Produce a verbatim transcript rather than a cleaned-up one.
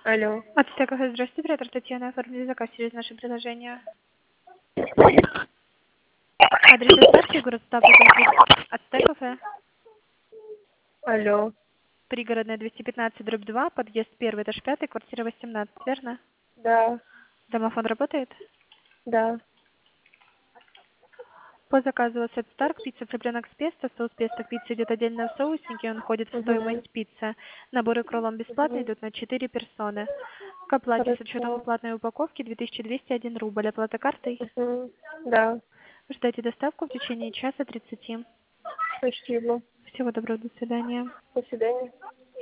Алло. Ацтек кафе, здравствуйте, оператор Татьяна, оформили заказ через наше приложение. Адрес доставки, город Ставрополь, при- Ацтек кафе, Алло. пригородная двести пятнадцать, дробь два, подъезд первый, этаж пятый, квартира восемнадцать, верно? Да. Домофон работает? Да. По заказу от Старк, пицца цыпленок с песто, соус песто к пицце идет отдельно в соусники, он входит в Угу. стоимость пиццы. Наборы кроллом бесплатно Угу. идут на четыре персоны. К оплате с учетом Хорошо. оплатной упаковки две тысячи двести один рубль. Оплата картой? Угу. Да. Ждайте доставку в течение часа тридцати. Спасибо. Всего доброго, до свидания. До свидания.